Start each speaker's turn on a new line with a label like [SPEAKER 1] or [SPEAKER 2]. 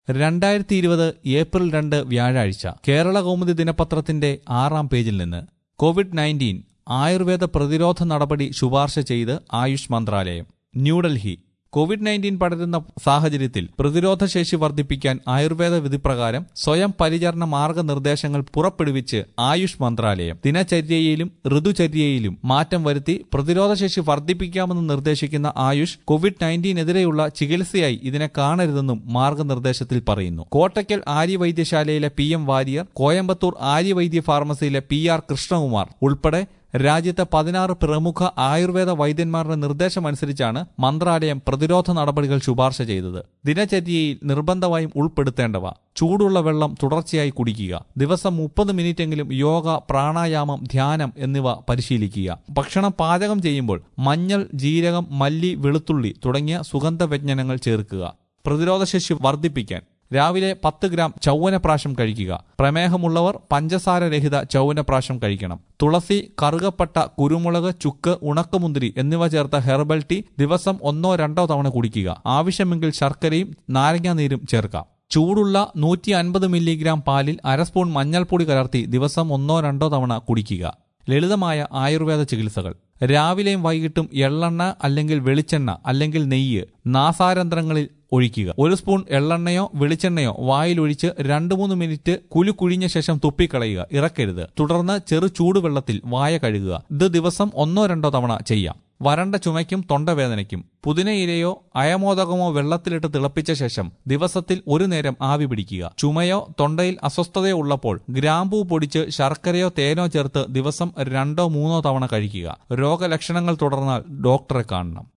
[SPEAKER 1] 2020 April 2 വ്യാഴാഴ്ച കേരള കൗമുദി ദിനപത്രത്തിന്റെ 6-ാം പേജിൽ നിന്ന് കോവിഡ്-19 ആയുർവേദ പ്രതിരോധ നടപടി ശുപാർശ ചെയ്ത് ആയുഷ് മന്ത്രാലയം. ന്യൂഡൽഹി. കോവിഡ്-19 പടരുന്ന സാഹചര്യത്തിൽ പ്രതിരോധശേഷി വർദ്ധിപ്പിക്കാൻ ആയുർവേദ വിധിപ്രകാരം സ്വയം പരിചരണ മാർഗനിർദ്ദേശങ്ങൾ പുറപ്പെടുവിച്ച് ആയുഷ് മന്ത്രാലയം. ദിനചര്യയിലും ഋതുചര്യയിലും മാറ്റം വരുത്തി പ്രതിരോധശേഷി വർദ്ധിപ്പിക്കാമെന്ന് നിർദ്ദേശിക്കുന്ന ആയുഷ് കോവിഡ്-19-നെതിരെയുള്ള ചികിത്സയായി ഇതിനെ കാണരുതെന്നും മാർഗനിർദ്ദേശത്തിൽ പറയുന്നു. കോട്ടയ്ക്കൽ ആര്യവൈദ്യശാലയിലെ PM വാരിയർ, കോയമ്പത്തൂർ ആര്യവൈദ്യ ഫാർമസിയിലെ PR കൃഷ്ണകുമാർ ഉൾപ്പെടെ രാജ്യത്തെ 16 പ്രമുഖ ആയുർവേദ വൈദ്യന്മാരുടെ നിർദ്ദേശമനുസരിച്ചാണ് മന്ത്രാലയം പ്രതിരോധ നടപടികൾ ശുപാർശ ചെയ്തത്. ദിനചര്യയിൽ നിർബന്ധമായും ഉൾപ്പെടുത്തേണ്ടവ: ചൂടുള്ള വെള്ളം തുടർച്ചയായി കുടിക്കുക, ദിവസം 30 മിനിറ്റെങ്കിലും യോഗ, പ്രാണായാമം, ധ്യാനം എന്നിവ പരിശീലിക്കുക, ഭക്ഷണം പാചകം ചെയ്യുമ്പോൾ മഞ്ഞൾ, ജീരകം, മല്ലി, വെളുത്തുള്ളി തുടങ്ങിയ സുഗന്ധവ്യഞ്ജനങ്ങൾ ചേർക്കുക. പ്രതിരോധശേഷി വർദ്ധിപ്പിക്കാൻ രാവിലെ 10 ഗ്രാം ചൗവനപ്രാശം കഴിക്കുക. പ്രമേഹമുള്ളവർ പഞ്ചസാരരഹിത ചൗവനപ്രാശം കഴിക്കണം. തുളസി, കറുകപ്പട്ട, കുരുമുളക്, ചുക്ക്, ഉണക്കമുന്തിരി എന്നിവ ചേർത്ത ഹെർബൽ ടീ ദിവസം 1-2 തവണ കുടിക്കുക. ആവശ്യമെങ്കിൽ ശർക്കരയും നാരങ്ങാനീരും ചേർക്കാം. ചൂടുള്ള 150 മില്ലിഗ്രാം പാലിൽ അര സ്പൂൺ മഞ്ഞൾപ്പൊടി കലർത്തി ദിവസം 1-2 തവണ കുടിക്കുക. ലളിതമായ ആയുർവേദ ചികിത്സകൾ: രാവിലെയും വൈകിട്ടും എള്ളെണ്ണ അല്ലെങ്കിൽ വെളിച്ചെണ്ണ അല്ലെങ്കിൽ നെയ്യ് നാസാരന്ധ്രങ്ങളിൽ ഒഴിക്കുക. 1 സ്പൂൺ എള്ളെണ്ണയോ വെളിച്ചെണ്ണയോ വായിലൊഴിച്ച് 2-3 മിനിറ്റ് കുലുക്കുഴിഞ്ഞ ശേഷം തുപ്പിക്കളയുക. ഇറക്കരുത്. തുടർന്ന് ചെറു ചൂടുവെള്ളത്തിൽ വായ കഴുകുക. ഇത് ദിവസം 1-2 തവണ ചെയ്യാം. വരണ്ട ചുമയ്ക്കും തൊണ്ടവേദനയ്ക്കും പുതിനയിലയോ അയമോദകമോ വെള്ളത്തിലിട്ട് തിളപ്പിച്ച ശേഷം ദിവസത്തിൽ 1 നേരം ആവി പിടിക്കുക. ചുമയോ തൊണ്ടയിൽ അസ്വസ്ഥതയോ ഉള്ളപ്പോൾ ഗ്രാമ്പൂ പൊടിച്ച് ശർക്കരയോ തേനോ ചേർത്ത് ദിവസം 2-3 തവണ കഴിക്കുക. രോഗലക്ഷണങ്ങൾ തുടർന്നാൽ ഡോക്ടറെ കാണണം.